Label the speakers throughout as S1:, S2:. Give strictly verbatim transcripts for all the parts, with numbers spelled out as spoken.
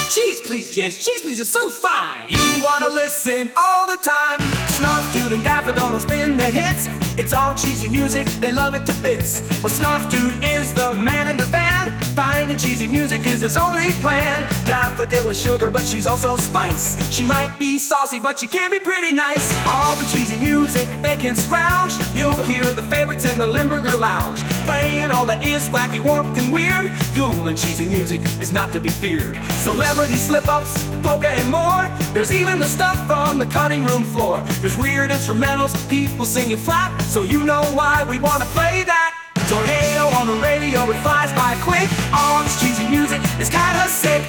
S1: Cheese please, yes, cheese please is so fine. You wanna listen all the time. Snarf Dude and Daffodil will spin the hits. It's all cheesy music, they love it to bits. Well, Snarf Dude is the man in the band. Finding cheesy music is his only plan. Daffodil is sugar, but she's also spice. She might be saucy, but she can be pretty nice. All the cheesy music they can scrounge. You'll hear the favorites in the Limburger Lounge, playing all that is wacky, warped, and weird. Cool and cheesy music is not to be feared. Celebrity slip-ups, polka, and more. There's even the stuff on the cutting room floor. There's weird instrumentals, people singing flat, so you know why we wanna play that. Tornado on the radio, it flies by quick. All this cheesy music is kinda sick.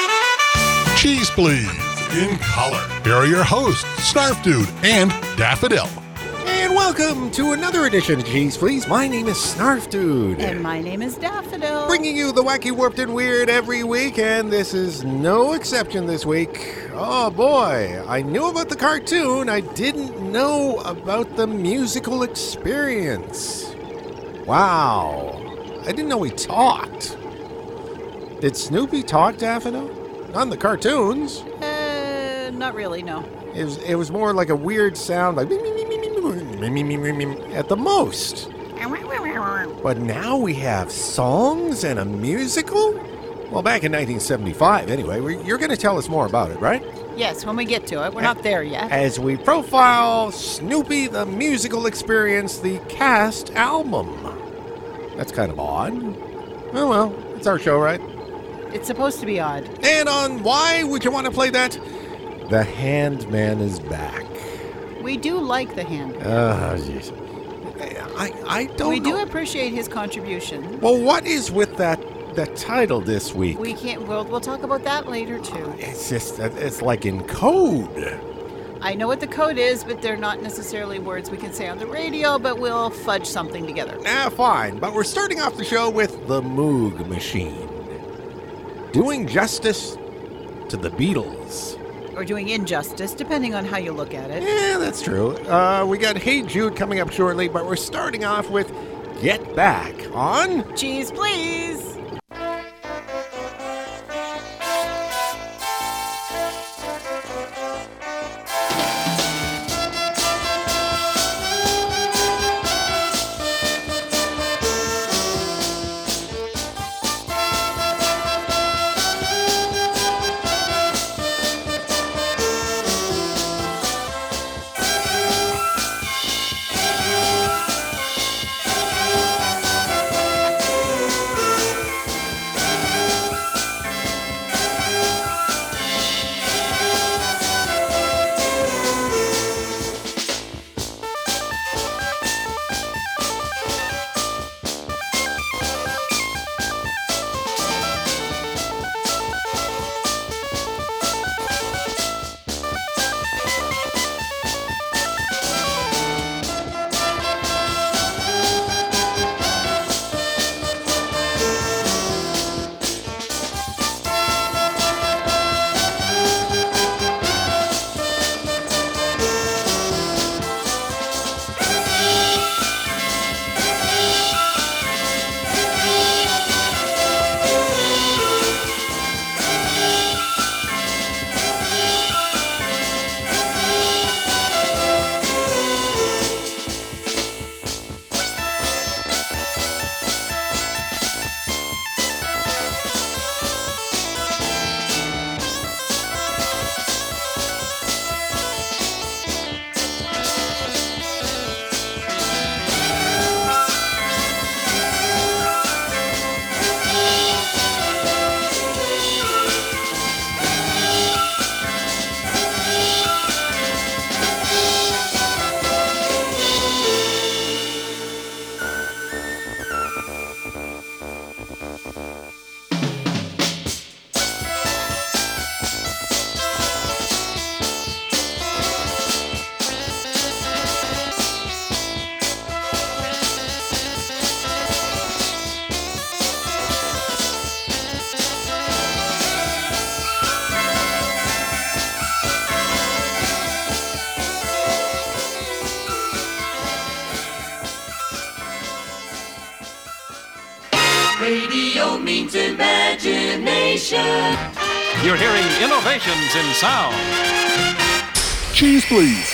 S2: Cheese Please, in color. Here are your hosts, Snarf Dude and Daffodil.
S3: And welcome to another edition of Cheese Please. My name is Snarf Dude.
S4: And my name is Daffodil.
S3: Bringing you the wacky, warped, and weird every week, and this is no exception this week. Oh boy, I knew about the cartoon, I didn't know about the musical experience. Wow, I didn't know he talked. Did Snoopy talk, Daffodil? Not in the cartoons.
S4: Uh, not really, no.
S3: It was, it was more like a weird sound, like at the most. But now we have songs and a musical? Well, back in nineteen seventy-five, anyway. We, you're going to tell us more about it, right?
S4: Yes, when we get to it. We're not there yet.
S3: As we profile Snoopy the Musical Experience, the cast album. That's kind of odd. Oh, well, it's our show, right?
S4: It's supposed to be odd.
S3: And on Why Would You Want to Play That? The Handman is back.
S4: We do like the hand.
S3: Oh, jeez. I, I don't
S4: We
S3: know.
S4: do appreciate his contribution.
S3: Well, what is with that that title this week?
S4: We can't, we'll, we'll talk about that later, too.
S3: It's just, it's like in code.
S4: I know what the code is, but they're not necessarily words we can say on the radio, but we'll fudge something together.
S3: Ah, fine. But we're starting off the show with the Moog Machine. Doing justice to the Beatles.
S4: Or doing injustice, depending on how you look at it.
S3: Yeah, that's true. Uh, we got Hey Jude coming up shortly, but we're starting off with Get Back on
S4: Cheese Please!
S1: Radio means imagination.
S5: You're hearing innovations in sound.
S2: Cheese, please.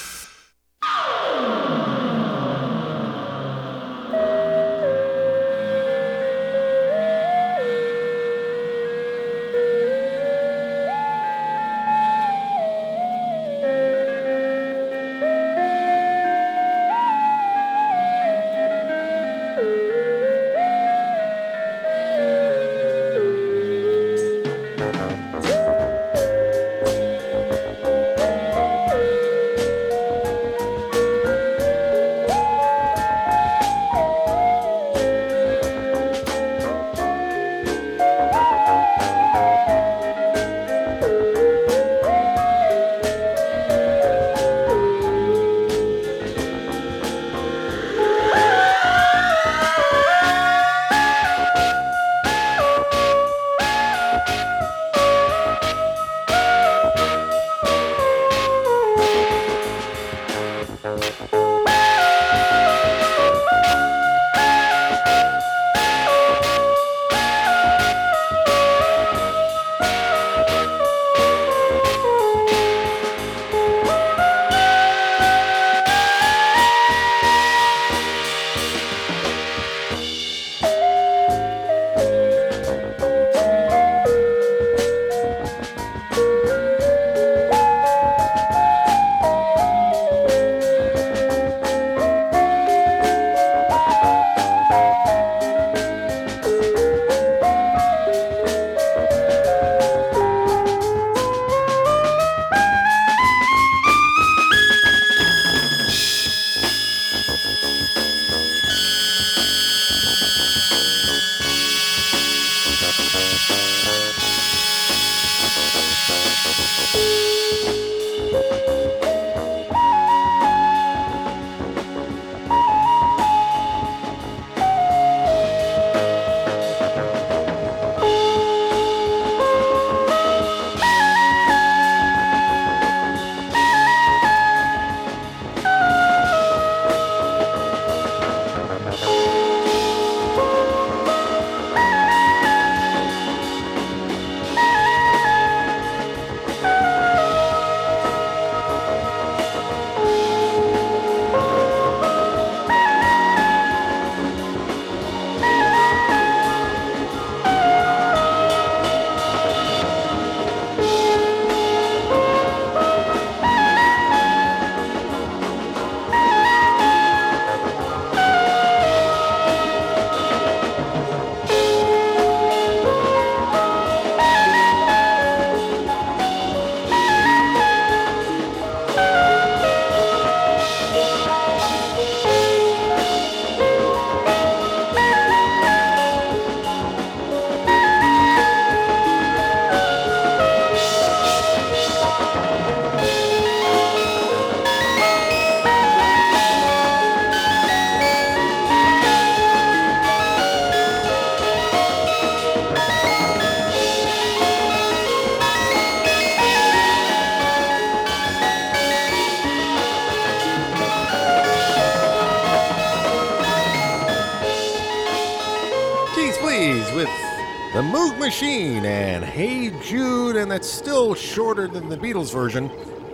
S2: With the Moog Machine and Hey Jude, and that's still shorter than the Beatles version.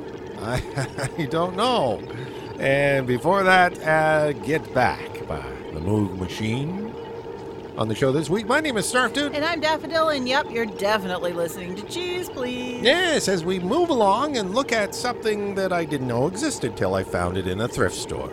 S2: I, I don't know. And before that, uh, Get Back by the Moog Machine. On the show this week, my name is Snarf Dude.
S4: And I'm Daffodil, and yep, you're definitely listening to Cheese, Please.
S3: Yes, as we move along and look at something that I didn't know existed till I found it in a thrift store.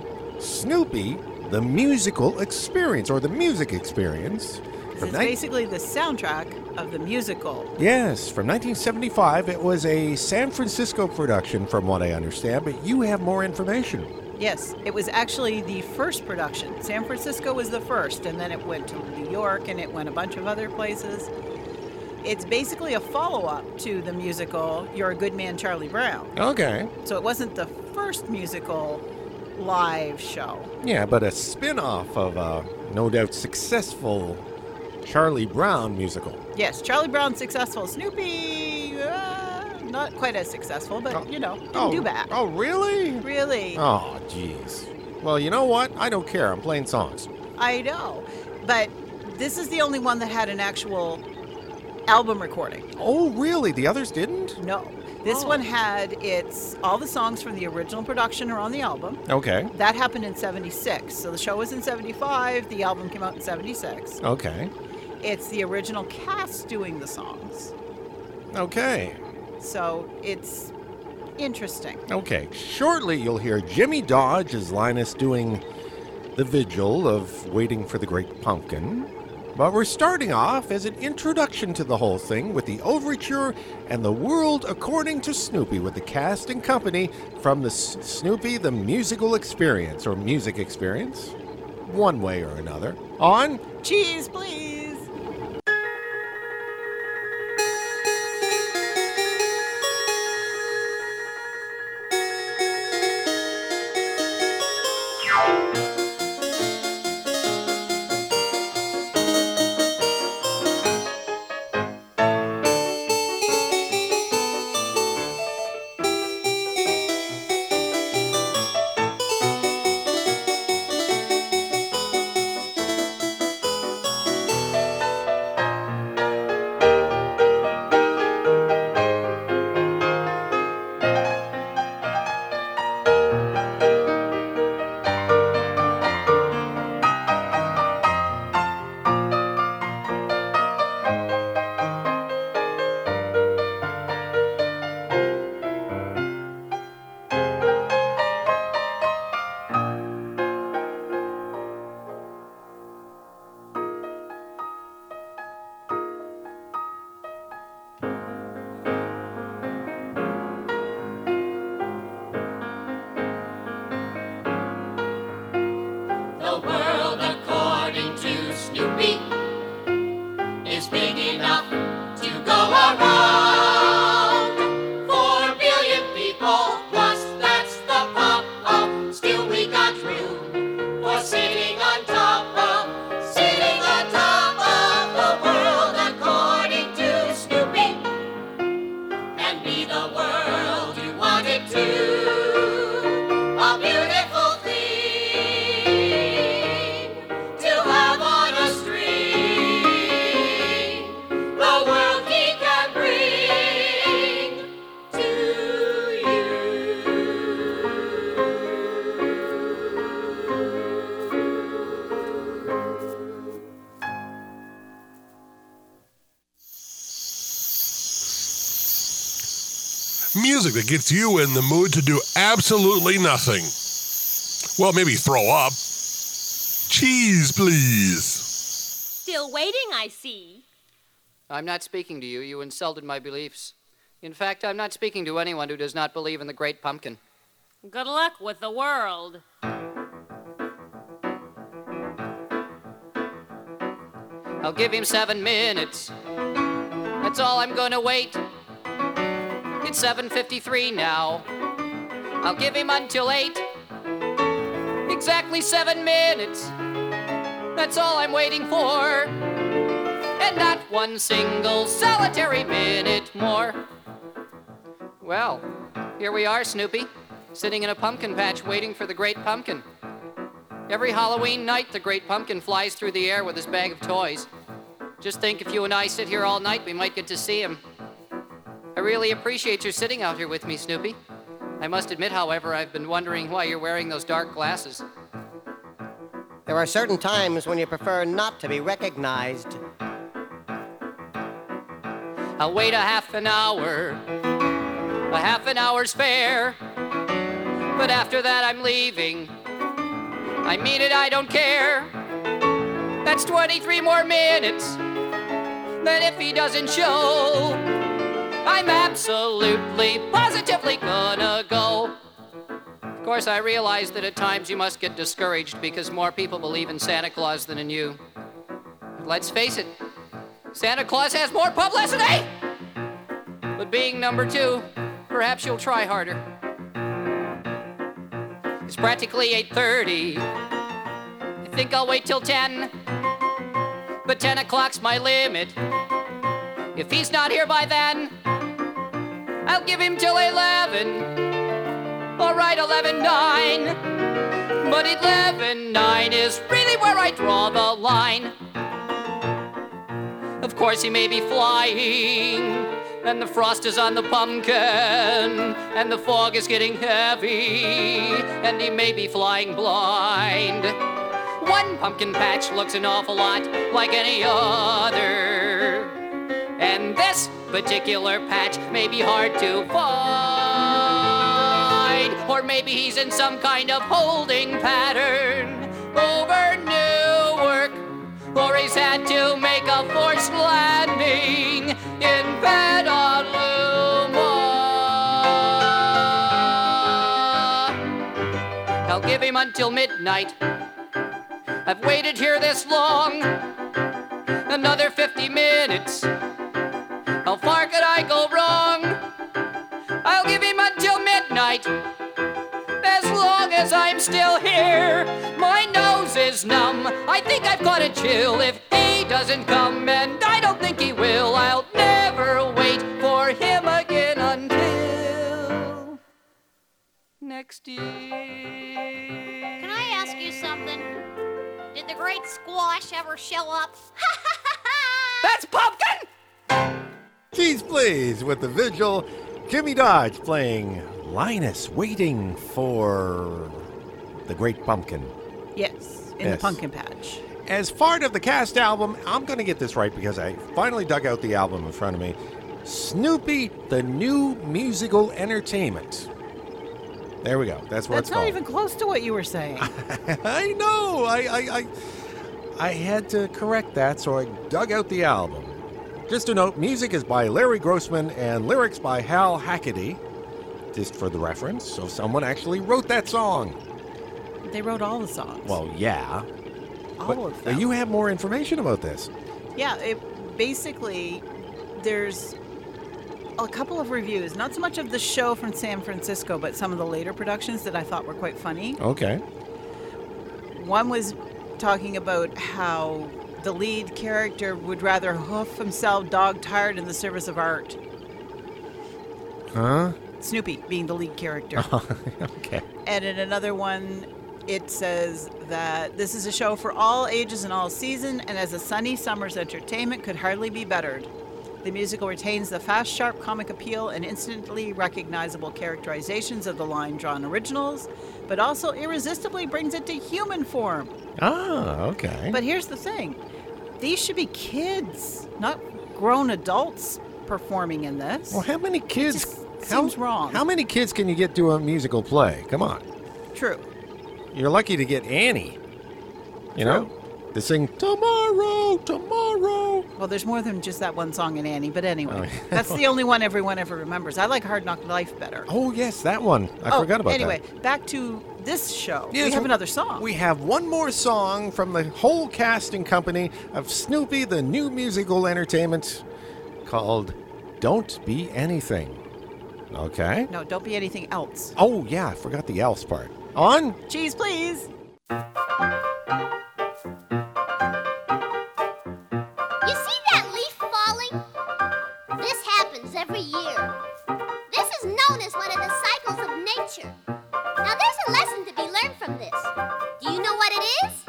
S3: Snoopy, the Musical Experience, or the Music Experience.
S4: This is basically the soundtrack of the musical.
S3: Yes, from nineteen seventy-five. It was a San Francisco production, from what I understand, but you have more information.
S4: Yes, it was actually the first production. San Francisco was the first, and then it went to New York, and it went a bunch of other places. It's basically a follow-up to the musical You're a Good Man, Charlie Brown.
S3: Okay.
S4: So it wasn't the first musical live show.
S3: Yeah, but a spin-off of a no doubt successful Charlie Brown musical.
S4: Yes, Charlie Brown's successful. Snoopy, uh, not quite as successful, but,
S3: oh,
S4: you know, didn't
S3: oh,
S4: do bad.
S3: Oh, really?
S4: Really.
S3: Oh, jeez. Well, you know what? I don't care. I'm playing songs.
S4: I know. But this is the only one that had an actual album recording.
S2: Oh, really? The others didn't?
S4: No. This
S2: Oh.
S4: one had its all the songs from the original production are on the album.
S2: Okay.
S4: That happened in seventy-six. So the show was in seventy-five, the album came out in seventy-six.
S2: Okay.
S4: It's the original cast doing the songs.
S2: Okay.
S4: So it's interesting.
S2: Okay. Shortly, you'll hear Jimmy Dodge as Linus doing the vigil of Waiting for the Great Pumpkin. But we're starting off as an introduction to the whole thing with the overture and the world according to Snoopy with the cast and company from the S- Snoopy the Musical Experience or Music Experience, one way or another. On
S4: Cheese, please.
S6: The world according to Snoopy is big enough to go around. Four billion people plus that's the pop up. Still we got room for sitting on top of, sitting on top of the world according to Snoopy. And be the world you want it to. A beautiful
S7: music that gets you in the mood to do absolutely nothing. Well, maybe throw up. Cheese, please.
S8: Still waiting, I see.
S9: I'm not speaking to you. You insulted my beliefs. In fact, I'm not speaking to anyone who does not believe in the Great Pumpkin.
S8: Good luck with the world.
S9: I'll give him seven minutes. That's all I'm gonna wait. It's seven fifty-three now. I'll give him until eight. Exactly seven minutes. That's all I'm waiting for. And not one single solitary minute more. Well, here we are, Snoopy, sitting in a pumpkin patch waiting for the Great Pumpkin. Every Halloween night, the Great Pumpkin flies through the air with his bag of toys. Just think if you and I sit here all night, we might get to see him. I really appreciate your sitting out here with me, Snoopy. I must admit, however, I've been wondering why you're wearing those dark glasses.
S10: There are certain times when you prefer not to be recognized.
S9: I'll wait a half an hour, a half an hour's fare. But after that, I'm leaving. I mean it, I don't care. That's twenty-three more minutes than if he doesn't show. I'm absolutely, positively gonna go. Of course, I realize that at times you must get discouraged because more people believe in Santa Claus than in you. But let's face it, Santa Claus has more publicity! But being number two, perhaps you'll try harder. It's practically eight thirty. I think I'll wait till ten. But ten o'clock's my limit. If he's not here by then, I'll give him till eleven. All right, eleven nine. But eleven nine is really where I draw the line. Of course he may be flying, and the frost is on the pumpkin, and the fog is getting heavy, and he may be flying blind. One pumpkin patch looks an awful lot like any other, and this particular patch may be hard to find. Or maybe he's in some kind of holding pattern over Newark, or he's had to make a forced landing in Petaluma. I'll give him until midnight. I've waited here this long, another fifty minutes. How far could I go wrong? I'll give him until midnight. As long as I'm still here, my nose is numb. I think I've got a chill. If he doesn't come, and I don't think he will, I'll never wait for him again until next year.
S6: Can I ask you something? Did the great Squash ever show up?
S9: That's Pumpkin!
S2: Cheese Please with the Vigil. Jimmy Dodge playing Linus, waiting for the Great Pumpkin.
S4: Yes, in
S2: Yes.
S4: the pumpkin patch.
S2: As part of the cast album, I'm going to get this right because I finally dug out the album in front of me. Snoopy, the New Musical Entertainment. There we go. That's what
S4: That's
S2: it's
S4: not
S2: called.
S4: even close to what you were saying.
S2: I know. I, I, I, I had to correct that, so I dug out the album. Just a note, music is by Larry Grossman and lyrics by Hal Hackedy. Just for the reference, so someone actually wrote that song.
S4: They wrote all the songs.
S2: Well, yeah.
S4: all
S2: But
S4: of them.
S2: you have more information about this.
S4: Yeah, it basically, there's a couple of reviews, not so much of the show from San Francisco, but some of the later productions that I thought were quite funny.
S2: Okay.
S4: One was talking about how the lead character would rather hoof himself dog-tired in the service of art.
S2: Huh?
S4: Snoopy being the lead character.
S2: Okay.
S4: And in another one, it says that this is a show for all ages and all season, and as a sunny summer's entertainment could hardly be bettered. The musical retains the fast, sharp comic appeal and instantly recognizable characterizations of the line-drawn originals, but also irresistibly brings it to human form.
S2: Ah, okay.
S4: But here's the thing. These should be kids, not grown adults performing in this.
S2: Well, how many kids...
S4: just
S2: how,
S4: seems wrong.
S2: How many kids can you get to a musical play? Come on.
S4: True.
S2: You're lucky to get Annie. You know? To sing, tomorrow, tomorrow.
S4: Well, there's more than just that one song in Annie, but anyway.
S2: Oh, yeah.
S4: That's the only one everyone ever remembers. I like Hard Knock Life better.
S2: Oh, yes, that one. I
S4: oh,
S2: forgot about
S4: anyway,
S2: that.
S4: back to this show.
S2: Yes,
S4: we have another song.
S2: We have one more song from the whole cast and company of Snoopy, the New Musical Entertainment, called Don't Be Anything. Okay.
S4: No, don't be anything else.
S2: Oh, yeah, I forgot the else part. On.
S4: Cheese, please.
S6: You see that leaf falling? This happens every year. This is known as one of the cycles of nature. Now there's a lesson to be learned from this. Do you know what it is?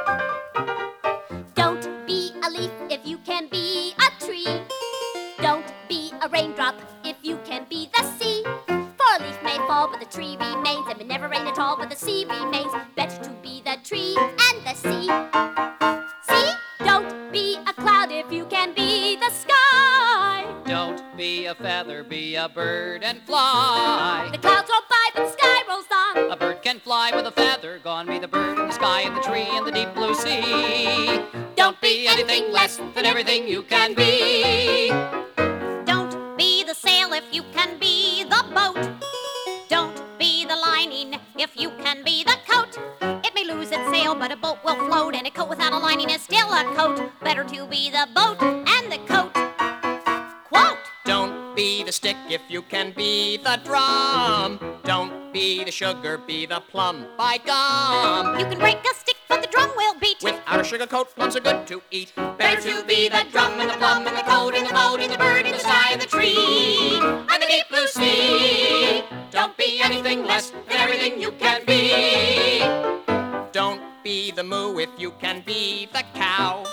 S6: Don't be a leaf if you can be a tree. Don't be a raindrop if you can be the sea. For a leaf may fall, but the tree remains. It may never rain at all, but the sea remains. Better to be the tree and the sea. See? Don't be a cloud if you can be the sky.
S9: Don't be a feather, be a bird and fly.
S6: The clouds roll by, but the sky rolls on.
S9: A bird can fly with a feather, gone be the bird in the sky and the tree and the deep blue sea. Don't be anything less than everything you can be.
S6: Don't be the sail if you can be the boat. Don't be the lining if you can be the coat. It may lose its sail, but a boat will float, and a coat without a lining is still a coat. Better to be the boat and the coat. Quote!
S9: Don't be the stick if you can be the drum. Don't be the sugar, be the plum. By gum!
S6: You can break a stick, but the drum will beat.
S9: Without a sugar coat, plums are good to eat.
S6: Better to be the drum and the plum and the coat and the boat and the bird and the sky and the tree and the deep blue sea.
S9: Don't be anything less than everything you can be. Don't be the moo if you can be the cow.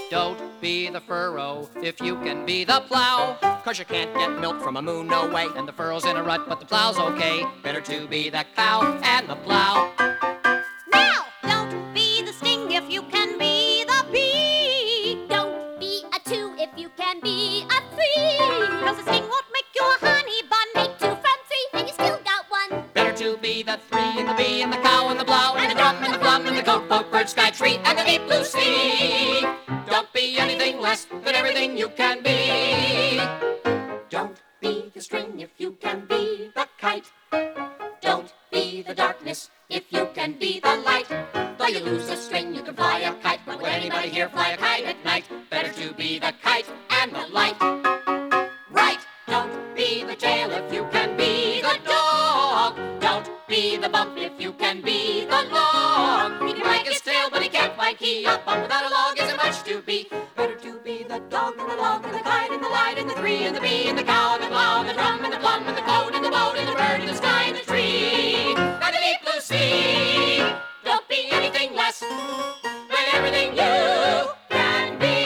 S9: Don't be the furrow if you can be the plow.
S10: Cause you can't get milk from a moon, no way.
S9: And the furrow's in a rut, but the plow's okay. Better to be the cow and the plow.
S6: Now, don't be the sting if you can be the bee. Don't be a two if you can be a three. Cause the sting won't make you a honey bun. Make two from three and you still got one.
S9: Better to be the three and the bee and the cow and the plow and the drum and the plum and the goat, boat, bird, sky, tree, and the deep blue sea. Don't be anything less than everything you can be.
S6: Don't be the string if you can be the kite. Don't be the darkness if you can be the light. Though you lose a string, you can fly a kite. But would anybody here fly a kite at night? Better to be the kite and the light. Right, don't be the tail if you can be the dog. Don't be the bump if you can be the log. He can wag his tail, but he can't wag he up. Bump without a log isn't much to be. Better to be the dog and the log and the kite and the light and the three and the bee and the cow and the plow and the drum and the plum and the coat and the boat and the bird and the sky and the tree and the deep blue sea. Don't be anything less than everything you can be.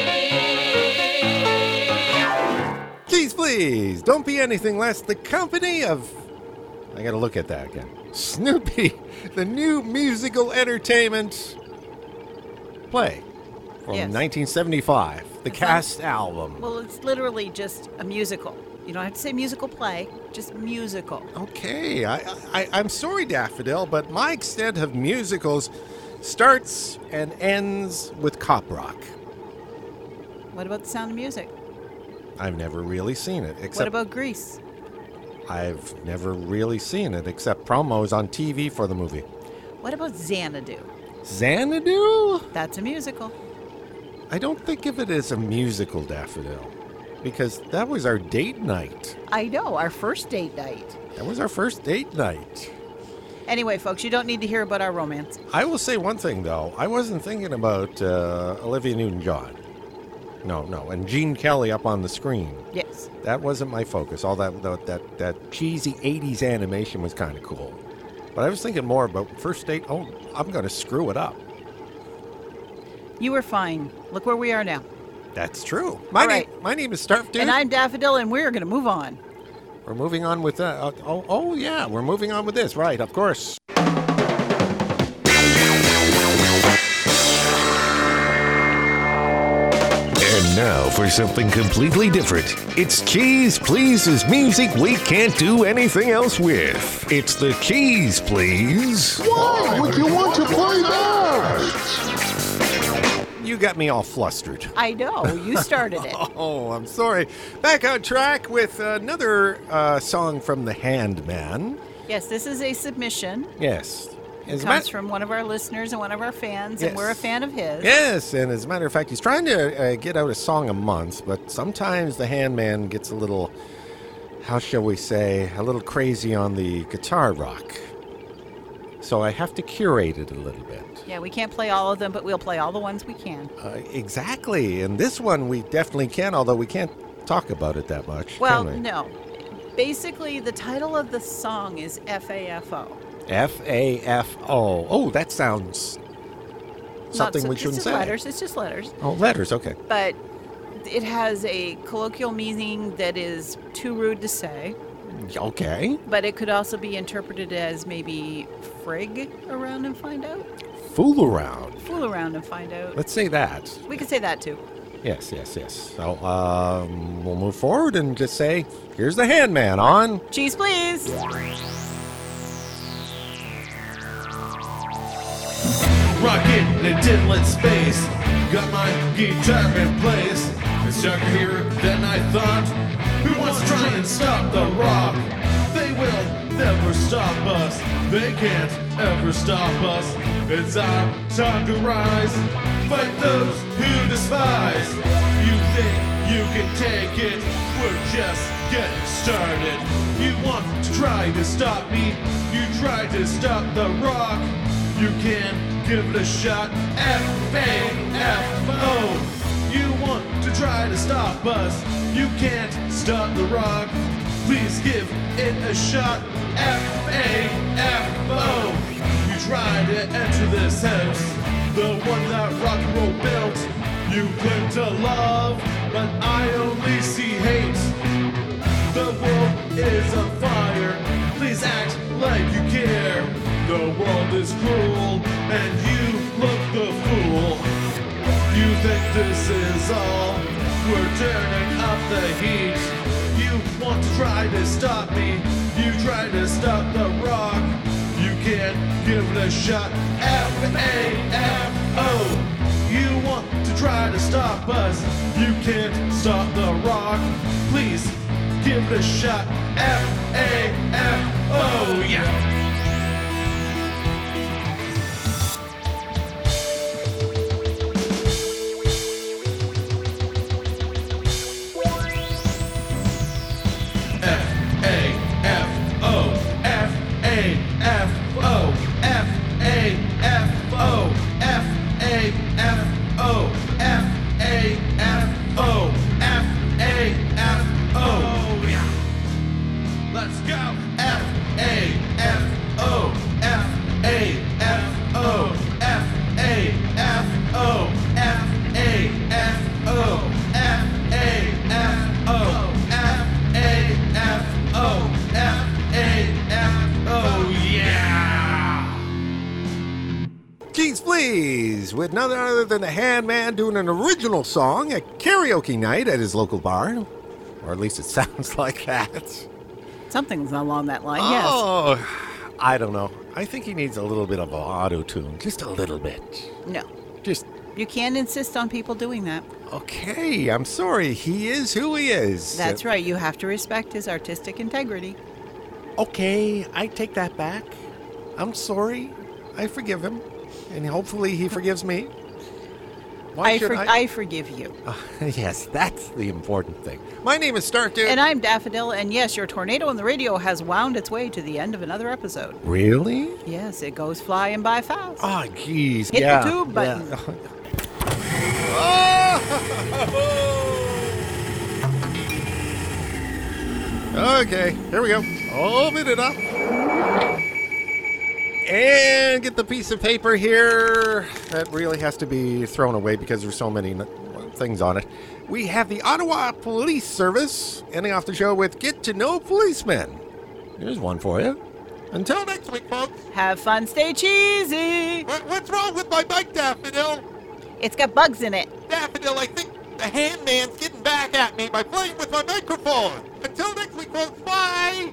S2: Please, please, don't be anything less the company of... I gotta look at that again. Snoopy, the new musical entertainment play from
S4: Yes.
S2: nineteen seventy-five, the
S4: It's
S2: cast album.
S4: Well, it's literally just a musical. You don't have to say musical play, just musical.
S2: Okay, I, I, I'm sorry, Daffodil, but my extent of musicals starts and ends with cop rock.
S4: What about The Sound of Music?
S2: I've never really seen it, except
S4: What about Grease?
S2: I've never really seen it, except promos on T V for the movie.
S4: What about Xanadu?
S2: Xanadu?
S4: That's a musical.
S2: I don't think of it as a musical, Daffodil, because that was our date night.
S4: I know, our first date night.
S2: That was our first date night.
S4: Anyway, folks, you don't need to hear about our romance.
S2: I will say one thing, though. I wasn't thinking about uh, Olivia Newton-John. No, no, and Gene Kelly up on the screen.
S4: Yes.
S2: That wasn't my focus. All that that that, that cheesy eighties animation was kind of cool. But I was thinking more about first date. Oh, I'm going to screw it up.
S4: You were fine. Look where we are now.
S2: That's true. My
S4: All
S2: name,
S4: right.
S2: my name is Starf Dude.
S4: And I'm Daffodil, and we're going to move on.
S2: We're moving on with uh, oh, oh yeah, we're moving on with this, right? Of course.
S11: And now for something completely different. It's Keys Please's music we can't do anything else with. It's the Keys Please.
S3: Why would you want to play that?
S2: You got me all flustered.
S4: I know. You started it.
S2: Oh, I'm sorry. Back on track with another uh, song from The Handman.
S4: Yes, this is a submission.
S2: Yes.
S4: It
S2: As a
S4: comes
S2: mat-
S4: from one of our listeners and one of our fans,
S2: Yes.
S4: and we're a fan of his.
S2: Yes, and as a matter of fact, he's trying to uh, get out a song a month, but sometimes the Handman gets a little, how shall we say, a little crazy on the guitar rock. So I have to curate it a little bit.
S4: Yeah, we can't play all of them, but we'll play all the ones we can.
S2: Uh, exactly, and this one we definitely can, although we can't talk about it that much.
S4: Well,
S2: can we?
S4: no. Basically, the title of the song is F A F O.
S2: F A F O. Oh, that sounds something
S4: Not so-
S2: we
S4: it's
S2: shouldn't
S4: just
S2: say.
S4: letters. It's just letters.
S2: Oh, letters, okay.
S4: But it has a colloquial meaning that is too rude to say.
S2: Okay.
S4: But it could also be interpreted as maybe frig around and find out.
S2: Fool around.
S4: Fool around and find out.
S2: Let's say that.
S4: We could say that too.
S2: Yes, yes, yes. So um, we'll move forward and just say, here's the Handman on.
S4: Cheese, please.
S12: Rocket in distant space, got my guitar in place. It's darker here than I thought. Who wants to try and stop the rock? They will never stop us. They can't ever stop us. It's our time to rise. Fight those who despise. You think you can take it? We're just getting started. You want to try to stop me? You try to stop the rock. You can give it a shot. F A F O. You want to try to stop us? You can't stop the rock. Please give it a shot. F A F O. You try to enter this house, the one that rock and roll built. You claim to love, but I only see hate. The world is on fire, please act like you care. The world is cruel, and you look the fool. You think this is all, we're turning up the heat. You want to try to stop me, you try to stop the rock. You can't give it a shot, F A F O. You want to try to stop us, you can't stop the rock. Please give it a shot, F A F O, yeah.
S2: With none other than the Handman doing an original song at karaoke night at his local bar. Or at least it sounds like that.
S4: Something's along that line, yes.
S2: Oh, I don't know. I think he needs a little bit of an auto-tune. Just a little bit.
S4: No.
S2: Just...
S4: You can't insist on people doing that.
S2: Okay, I'm sorry. He is who he is.
S4: That's right. You have to respect his artistic integrity.
S2: Okay, I take that back. I'm sorry. I forgive him. And hopefully he forgives me. Why
S4: I,
S2: should
S4: for-
S2: I?
S4: I forgive you.
S2: Uh, yes, that's the important thing. My name is Stark Dude.
S4: And I'm Daffodil, and yes, your tornado on the radio has wound its way to the end of another episode.
S2: Really?
S4: Yes, it goes flying by fast.
S2: Oh, jeez.
S4: Hit
S2: yeah.
S4: the tube button.
S2: Yeah. oh! Okay, here we go. Open it up. And get the piece of paper here. That really has to be thrown away because there's so many things on it. We have the Ottawa Police Service ending off the show with Get to Know Policemen. Here's one for you. Until next week, folks.
S4: Have fun, stay cheesy.
S3: What, what's wrong with my bike, Daffodil?
S4: It's got bugs in it.
S3: Daffodil, I think the Handman's getting back at me by playing with my microphone. Until next week, folks. Bye.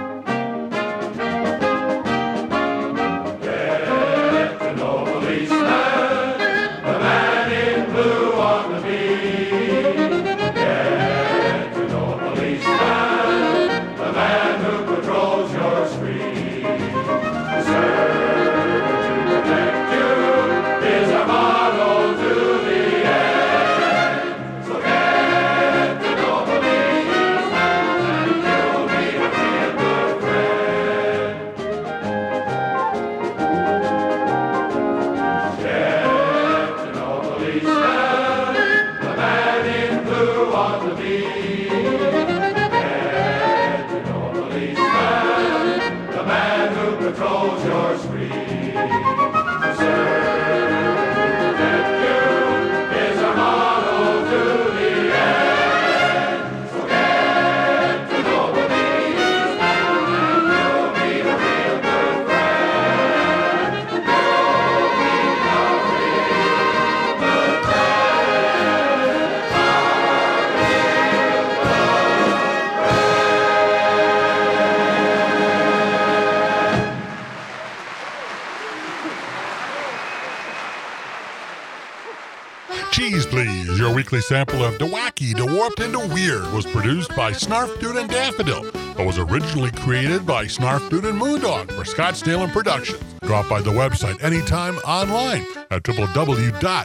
S7: Cheese Please, your weekly sample of the wacky, the warped, and the weird was produced by Snarf Dude and Daffodil, but was originally created by Snarf Dude and Moondog for Scottsdale and Productions. Drop by the website anytime online at w w w dot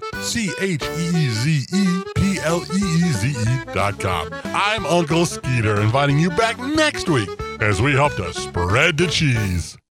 S7: cheezepleeze dot com. I'm Uncle Skeeter, inviting you back next week as we help to spread the cheese.